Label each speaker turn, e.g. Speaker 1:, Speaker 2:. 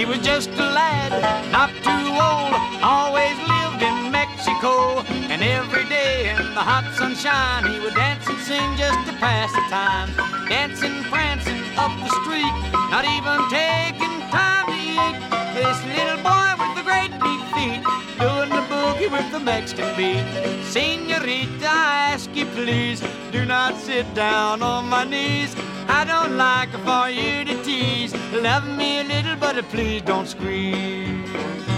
Speaker 1: He was just a lad, not too old, always lived in Mexico. And every day in the hot sunshine, he would dance and sing just to pass the time. Dancing, prancing up the street, not even taking time to eat. This little boy with the great big feet, doing the boogie with the Mexican beat. Senorita, I ask you please, do not sit down on my knees. I don't like for you to tease. Love me a little, but please don't squeeze.